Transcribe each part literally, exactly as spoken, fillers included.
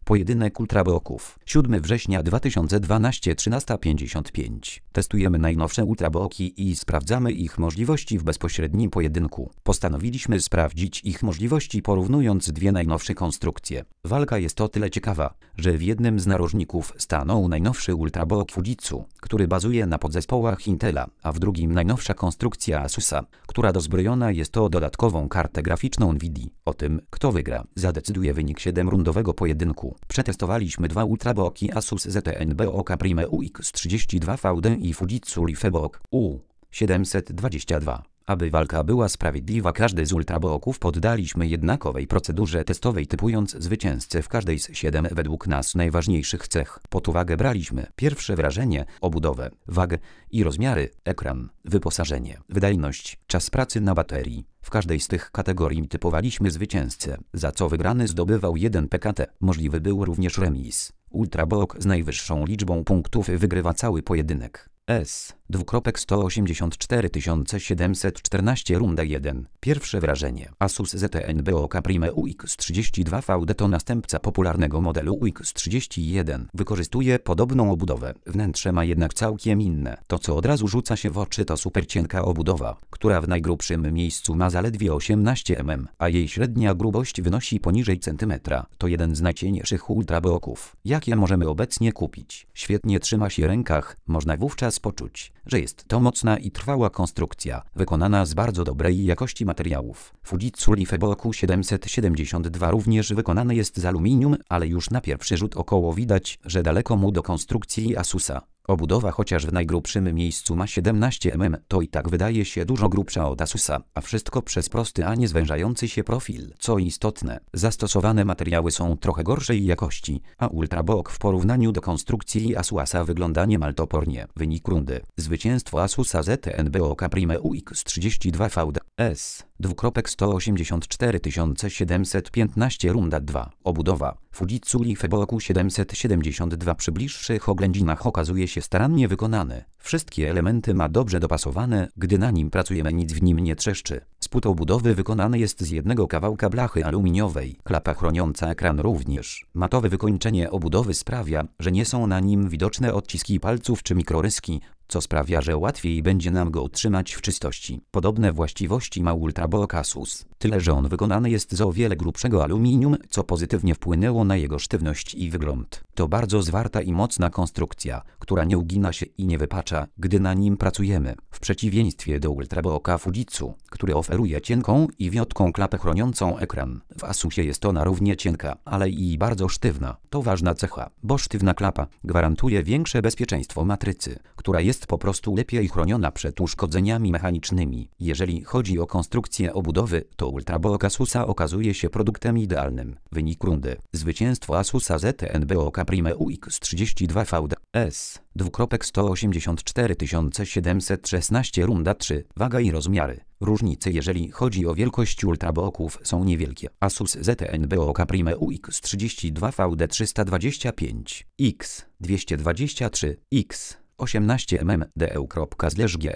Pojedynek ultrabooków. siódmego września dwa tysiące dwunastego, trzynaста pięćdziesiąt pięć. Testujemy najnowsze ultrabooki i sprawdzamy ich możliwości w bezpośrednim pojedynku. Postanowiliśmy sprawdzić ich możliwości, porównując dwie najnowsze konstrukcje. Walka jest o tyle ciekawa, że w jednym z narożników stanął najnowszy ultrabook Fujitsu, który bazuje na podzespołach Intela, a w drugim najnowsza konstrukcja Asusa, która dozbrojona jest o dodatkową kartę graficzną Nvidia. O tym, kto wygra, zadecyduje wynik siedemrundowego pojedynku. Przetestowaliśmy dwa ultrabooki Asus Z T N B O K Prime U X trzydzieści dwa V D i Fujitsu Leafbook U siedemset dwadzieścia dwa. Aby walka była sprawiedliwa, każdy z ultrabooków poddaliśmy jednakowej procedurze testowej, typując zwycięzcę w każdej z siedem według nas najważniejszych cech. Pod uwagę braliśmy pierwsze wrażenie, obudowę, wagę i rozmiary, ekran, wyposażenie, wydajność, czas pracy na baterii. W każdej z tych kategorii typowaliśmy zwycięzcę, za co wygrany zdobywał jeden P K T. Możliwy był również remis. Ultrabook z najwyższą liczbą punktów wygrywa cały pojedynek. S. sto osiemdziesiąt cztery tysiące siedemset czternaście Runda jeden. Pierwsze wrażenie. Asus Z T N B O K Prime U X trzydzieści dwa V D to następca popularnego modelu U X trzydzieści jeden. Wykorzystuje podobną obudowę. Wnętrze ma jednak całkiem inne. To, co od razu rzuca się w oczy, to super cienka obudowa, która w najgrubszym miejscu ma zaledwie osiemnaście milimetrów, a jej średnia grubość wynosi poniżej centymetra. To jeden z najcieńszych ultrabooków, jakie możemy obecnie kupić. Świetnie trzyma się w rękach, można wówczas poczuć, że jest to mocna i trwała konstrukcja, wykonana z bardzo dobrej jakości materiałów. Fujitsu Leafbook U siedemset siedemdziesiąt dwa również wykonany jest z aluminium, ale już na pierwszy rzut oka widać, że daleko mu do konstrukcji Asusa. Obudowa, chociaż w najgrubszym miejscu ma siedemnaście milimetrów, to i tak wydaje się dużo grubsza od Asusa, a wszystko przez prosty, a nie zwężający się profil. Co istotne, zastosowane materiały są trochę gorszej jakości, a ultrabook w porównaniu do konstrukcji Asusa wygląda niemal topornie. Wynik rundy. Zwycięstwo Asusa Z T N B O K Prime U X trzydzieści dwa V D. S. sto osiemdziesiąt cztery tysiące siedemset piętnaście Runda dwa. Obudowa. Fujitsu Leafbook U siedemset siedemdziesiąt dwa przy bliższych oględzinach okazuje się starannie wykonany. Wszystkie elementy ma dobrze dopasowane, gdy na nim pracujemy, nic w nim nie trzeszczy. Spód obudowy wykonany jest z jednego kawałka blachy aluminiowej. Klapa chroniąca ekran również. Matowe wykończenie obudowy sprawia, że nie są na nim widoczne odciski palców czy mikroryski, co sprawia, że łatwiej będzie nam go utrzymać w czystości. Podobne właściwości ma ultrabook Asus, tyle że on wykonany jest z o wiele grubszego aluminium, co pozytywnie wpłynęło na jego sztywność i wygląd. To bardzo zwarta i mocna konstrukcja, która nie ugina się i nie wypacza, gdy na nim pracujemy. W przeciwieństwie do ultrabooka Fujitsu, który oferuje cienką i wiotką klapę chroniącą ekran. W Asusie jest ona równie cienka, ale i bardzo sztywna. To ważna cecha, bo sztywna klapa gwarantuje większe bezpieczeństwo matrycy, która jest po prostu lepiej chroniona przed uszkodzeniami mechanicznymi. Jeżeli chodzi o konstrukcję obudowy, to ultrabook Asusa okazuje się produktem idealnym. Wynik rundy. Zwycięstwo Asusa Z T N B O K Prime U X trzydzieści dwa V D. S. sto osiemdziesiąt cztery tysiące siedemset szesnaście Runda trzy. Waga i rozmiary. Różnice, jeżeli chodzi o wielkość ultrabooków, są niewielkie. Asus Z T N B O K Prime U X trzydzieści dwa V D trzysta dwadzieścia pięć, X dwieście dwadzieścia trzy, X osiemnaście milimetrów, D E U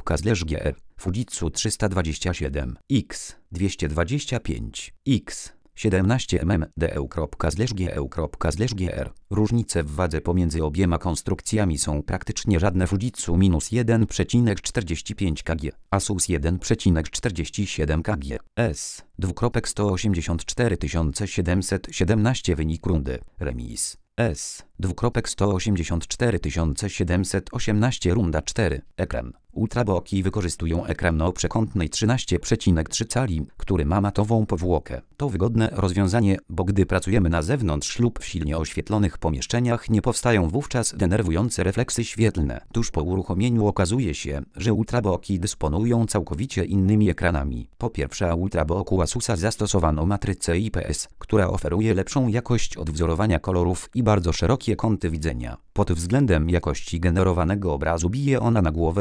G R, Fujitsu trzysta dwadzieścia siedem, X dwieście dwadzieścia pięć, X siedemnaście milimetrów, D E U G R. Różnice w wadze pomiędzy obiema konstrukcjami są praktycznie żadne. Fujitsu minus jeden przecinek czterdzieści pięć kilogramów, Asus jeden przecinek czterdzieści siedem kilogramów. S. sto osiemdziesiąt cztery tysiące siedemset siedemnaście Wynik rundy. Remis. S. sto osiemdziesiąt cztery tysiące siedemset osiemnaście Runda cztery. Ekran. Ultrabooki wykorzystują ekran o przekątnej trzynaście przecinek trzy cali, który ma matową powłokę. To wygodne rozwiązanie, bo gdy pracujemy na zewnątrz lub w silnie oświetlonych pomieszczeniach, nie powstają wówczas denerwujące refleksy świetlne. Tuż po uruchomieniu okazuje się, że ultrabooki dysponują całkowicie innymi ekranami. Po pierwsze, u ultrabooku Asusa zastosowano matrycę I P S, która oferuje lepszą jakość odwzorowania kolorów i bardzo szerokie kąty widzenia. Pod względem jakości generowanego obrazu bije ona na głowę matrycy.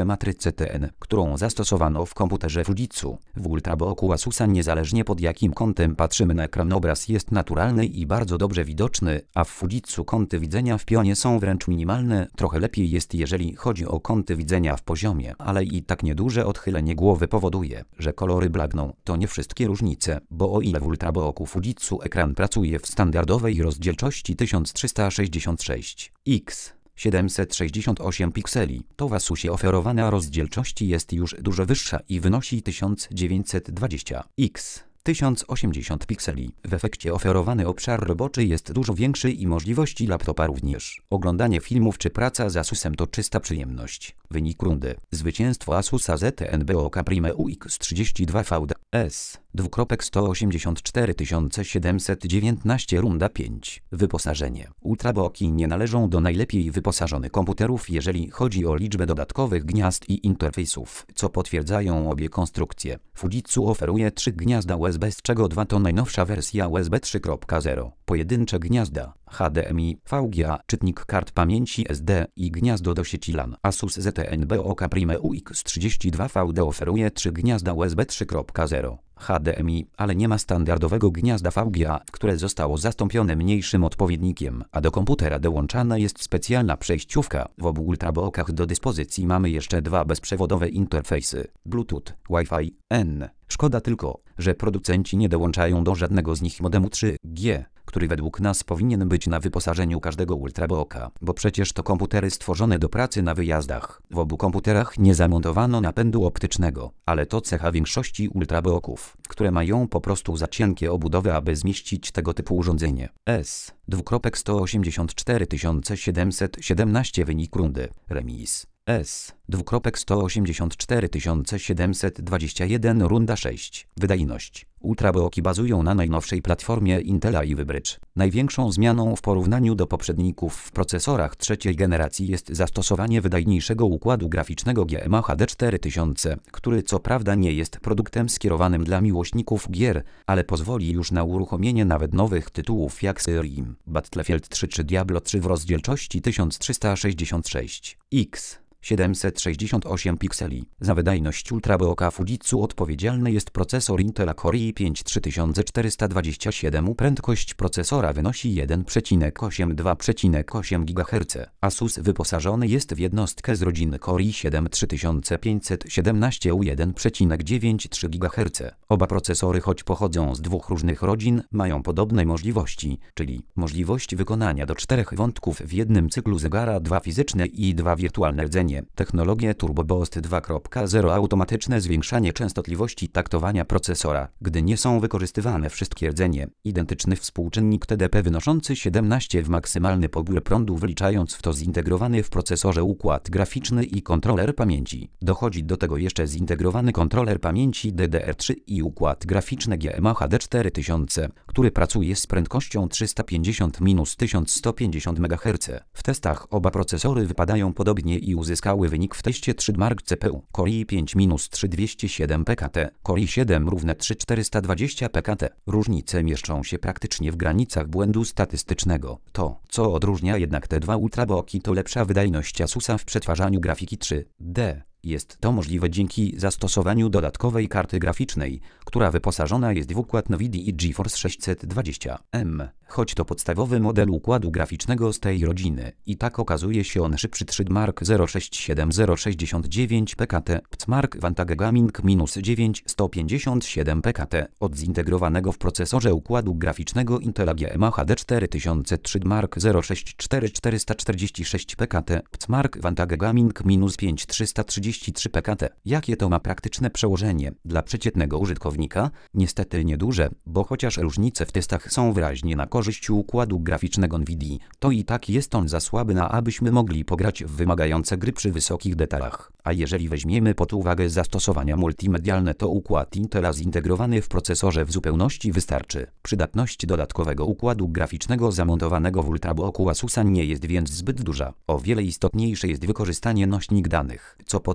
C T N, którą zastosowano w komputerze Fujitsu. W ultrabooku Asusa niezależnie pod jakim kątem patrzymy na ekran, obraz jest naturalny i bardzo dobrze widoczny, a w Fujitsu kąty widzenia w pionie są wręcz minimalne. Trochę lepiej jest jeżeli chodzi o kąty widzenia w poziomie, ale i tak nieduże odchylenie głowy powoduje, że kolory blagną. To nie wszystkie różnice, bo o ile w ultrabooku Fujitsu ekran pracuje w standardowej rozdzielczości tysiąc trzysta sześćdziesiąt sześć pikseli, siedemset sześćdziesiąt osiem pikseli, to w Asusie oferowana rozdzielczość jest już dużo wyższa i wynosi tysiąc dziewięćset dwadzieścia pikseli. tysiąc osiemdziesiąt pikseli. W efekcie oferowany obszar roboczy jest dużo większy i możliwości laptopa również. Oglądanie filmów czy praca z Asusem to czysta przyjemność. Wynik rundy. Zwycięstwo Asusa Z T N B O K Prime U X trzydzieści dwa V D S sto osiemdziesiąt cztery tysiące siedemset dziewiętnaście runda pięć. Wyposażenie. Ultrabooki nie należą do najlepiej wyposażonych komputerów, jeżeli chodzi o liczbę dodatkowych gniazd i interfejsów, co potwierdzają obie konstrukcje. Fujitsu oferuje trzy gniazda U S B, z czego dwa to najnowsza wersja U S B trzy kropka zero, pojedyncze gniazda H D M I, V G A, czytnik kart pamięci S D i gniazdo do sieci LAN. Asus Z T N B O K Prime U X trzydzieści dwa V D oferuje trzy gniazda U S B trzy kropka zero, H D M I, ale nie ma standardowego gniazda V G A, które zostało zastąpione mniejszym odpowiednikiem, a do komputera dołączana jest specjalna przejściówka. W obu ultrabookach do dyspozycji mamy jeszcze dwa bezprzewodowe interfejsy Bluetooth, Wi-Fi, N. Szkoda tylko, że producenci nie dołączają do żadnego z nich modemu trzy G, który według nas powinien być na wyposażeniu każdego ultrabooka, bo przecież to komputery stworzone do pracy na wyjazdach. W obu komputerach nie zamontowano napędu optycznego, ale to cecha większości ultrabooków, które mają po prostu za cienkie obudowy, aby zmieścić tego typu urządzenie. S sto osiemdziesiąt cztery tysiące siedemset siedemnaście. Wynik rundy. Remis. S sto osiemdziesiąt cztery tysiące siedemset dwadzieścia jeden. Runda sześć. Wydajność. Ultrabooki bazują na najnowszej platformie Intela Ivy Bridge. Największą zmianą w porównaniu do poprzedników w procesorach trzeciej generacji jest zastosowanie wydajniejszego układu graficznego G M A H D cztery tysiące, który co prawda nie jest produktem skierowanym dla miłośników gier, ale pozwoli już na uruchomienie nawet nowych tytułów jak Skyrim, Battlefield trzy czy Diablo trzy w rozdzielczości tysiąc trzysta sześćdziesiąt sześć pikseli. siedemset sześćdziesiąt osiem pikseli. Za wydajność ultrabooka Fujitsu odpowiedzialny jest procesor Intela Core i pięć trzy tysiące czterysta dwadzieścia siedem. Prędkość procesora wynosi jeden przecinek osiem do dwa przecinek osiem gigaherca. Asus wyposażony jest w jednostkę z rodziny Core i siedem trzy tysiące pięćset siedemnaście U jeden przecinek dziewięć trzy gigaherca. Oba procesory, choć pochodzą z dwóch różnych rodzin, mają podobne możliwości, czyli możliwość wykonania do czterech wątków w jednym cyklu zegara, dwa fizyczne i dwa wirtualne rdzenie. Technologię Turbo Boost dwa kropka zero, automatyczne zwiększanie częstotliwości taktowania procesora, gdy nie są wykorzystywane wszystkie rdzenie. Identyczny współczynnik T D P wynoszący siedemnaście w maksymalny pobór prądu, wliczając w to zintegrowany w procesorze układ graficzny i kontroler pamięci. Dochodzi do tego jeszcze zintegrowany kontroler pamięci D D R trzy i układ graficzny G M A H D cztery tysiące, który pracuje z prędkością trzysta pięćdziesiąt do tysiąc sto pięćdziesiąt megaherców. W testach oba procesory wypadają podobnie i uzyskały wynik w teście trzy Mark C P U. Core i pięć trzy tysiące dwieście siedem P K T, Core i siedem równe trzy tysiące czterysta dwadzieścia P K T. Różnice mieszczą się praktycznie w granicach błędu statystycznego. To, co odróżnia jednak te dwa ultrabooki, to lepsza wydajność Asusa w przetwarzaniu grafiki trzy D. Jest to możliwe dzięki zastosowaniu dodatkowej karty graficznej, która wyposażona jest w układ Nvidia GeForce sześćset dwadzieścia M. Choć to podstawowy model układu graficznego z tej rodziny, i tak okazuje się on szybszy. trzy Mark zero sześć siedem zero sześćdziesiąt dziewięć P K T, Pcmark Vantage Gaming dziewięć sto pięćdziesiąt siedem P K T od zintegrowanego w procesorze układu graficznego Intela G M A H D cztery tysiące. trzy Mark zero sześć cztery czterysta czterdzieści sześć P K T, Pcmark Vantage Gaming pięć trzysta trzydzieści trzy P K T. Jakie to ma praktyczne przełożenie dla przeciętnego użytkownika? Niestety nieduże, bo chociaż różnice w testach są wyraźnie na korzyść układu graficznego Nvidia, to i tak jest on za słaby, na abyśmy mogli pograć w wymagające gry przy wysokich detalach. A jeżeli weźmiemy pod uwagę zastosowania multimedialne, to układ Intela zintegrowany w procesorze w zupełności wystarczy. Przydatność dodatkowego układu graficznego zamontowanego w ultrabooku Asusa nie jest więc zbyt duża. O wiele istotniejsze jest wykorzystanie nośnik danych, co potwierdza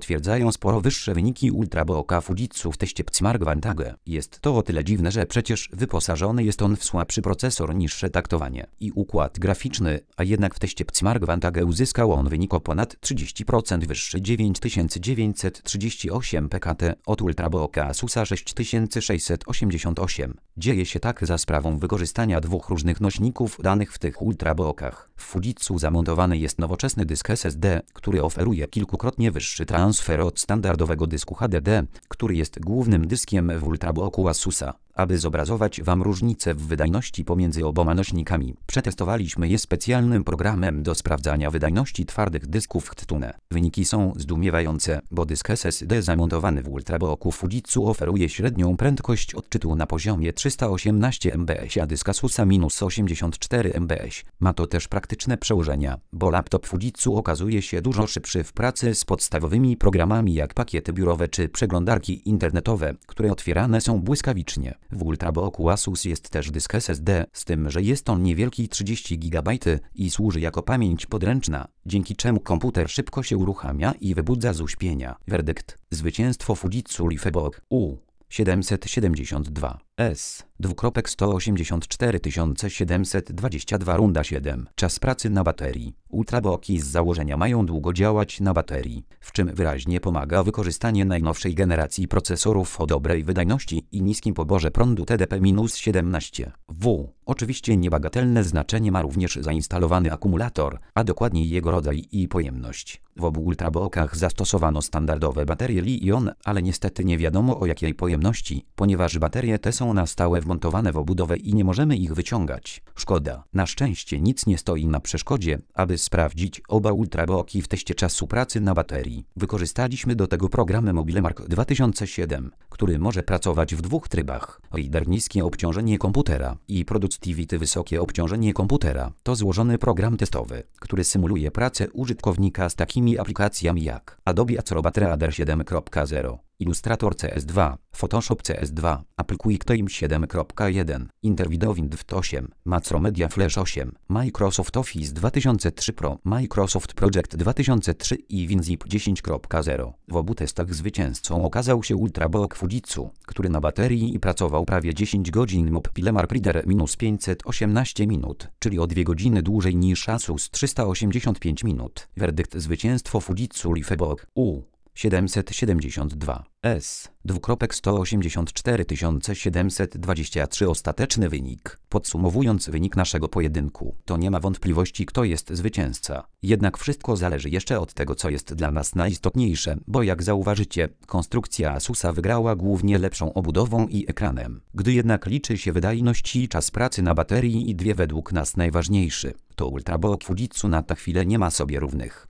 potwierdzają sporo wyższe wyniki Ultrabooka Fujitsu w teście Benchmark Vantage. Jest to o tyle dziwne, że przecież wyposażony jest on w słabszy procesor, niższe taktowanie i układ graficzny, a jednak w teście Benchmark Vantage uzyskał on wynik o ponad trzydzieści procent wyższy, dziewięć tysięcy dziewięćset trzydzieści osiem P K T od Ultrabooka Asusa sześć tysięcy sześćset osiemdziesiąt osiem. Dzieje się tak za sprawą wykorzystania dwóch różnych nośników danych w tych Ultrabookach. W Fujitsu zamontowany jest nowoczesny dysk S S D, który oferuje kilkukrotnie wyższy transfer od standardowego dysku H D D, który jest głównym dyskiem w Ultrabooku Asusa. Aby zobrazować Wam różnicę w wydajności pomiędzy oboma nośnikami, przetestowaliśmy je specjalnym programem do sprawdzania wydajności twardych dysków Chtune. Wyniki są zdumiewające, bo dysk S S D zamontowany w Ultrabooku Fujitsu oferuje średnią prędkość odczytu na poziomie trzysta osiemnaście megabitów, a dysk Asusa minus osiemdziesiąt cztery megabity. Ma to też praktyczne przełożenia, bo laptop Fujitsu okazuje się dużo szybszy w pracy z podstawowymi programami jak pakiety biurowe czy przeglądarki internetowe, które otwierane są błyskawicznie. W Ultrabooku Asus jest też dysk S S D, z tym, że jest on niewielki trzydzieści gigabajtów i służy jako pamięć podręczna, dzięki czemu komputer szybko się uruchamia i wybudza z uśpienia. Werdykt: zwycięstwo Fujitsu LiFeBook U siedemset siedemdziesiąt dwa S sto osiemdziesiąt cztery tysiące siedemset dwadzieścia dwa runda siedem. Czas pracy na baterii. Ultrabooki z założenia mają długo działać na baterii, w czym wyraźnie pomaga wykorzystanie najnowszej generacji procesorów o dobrej wydajności i niskim poborze prądu T D P siedemnaście W. Oczywiście niebagatelne znaczenie ma również zainstalowany akumulator, a dokładniej jego rodzaj i pojemność. W obu Ultrabookach zastosowano standardowe baterie Li-ion, ale niestety nie wiadomo o jakiej pojemności, ponieważ baterie te są na stałe wmontowane w obudowę i nie możemy ich wyciągać. Szkoda. Na szczęście nic nie stoi na przeszkodzie, aby sprawdzić oba Ultrabooki w teście czasu pracy na baterii. Wykorzystaliśmy do tego program MobileMark dwa tysiące siedem, który może pracować w dwóch trybach. Reader niskie obciążenie komputera i Productivity wysokie obciążenie komputera. To złożony program testowy, który symuluje pracę użytkownika z takimi aplikacjami jak Adobe Acrobat Reader siedem kropka zero, Illustrator C S dwa, Photoshop C S dwa, Apple QuickTime siedem kropka jeden, Intervideo Wind osiem, Macromedia Flash osiem, Microsoft Office dwa tysiące trzy Pro, Microsoft Project dwa tysiące trzy i WinZip dziesięć kropka zero. W obu testach zwycięzcą okazał się Ultrabook Fujitsu, który na baterii pracował prawie dziesięć godzin, MobileMark Reader minus pięćset osiemnaście minut, czyli o dwie godziny dłużej niż Asus trzysta osiemdziesiąt pięć minut. Werdykt: zwycięstwo Fujitsu LiFeBook U siedemset siedemdziesiąt dwa S sto osiemdziesiąt cztery tysiące siedemset dwadzieścia trzy. Ostateczny wynik. Podsumowując wynik naszego pojedynku, to nie ma wątpliwości, kto jest zwycięzca. Jednak wszystko zależy jeszcze od tego, co jest dla nas najistotniejsze, bo jak zauważycie, konstrukcja Asusa wygrała głównie lepszą obudową i ekranem. Gdy jednak liczy się wydajność i czas pracy na baterii i dwie według nas najważniejszy, to Ultrabook Fujitsu na tę chwilę nie ma sobie równych.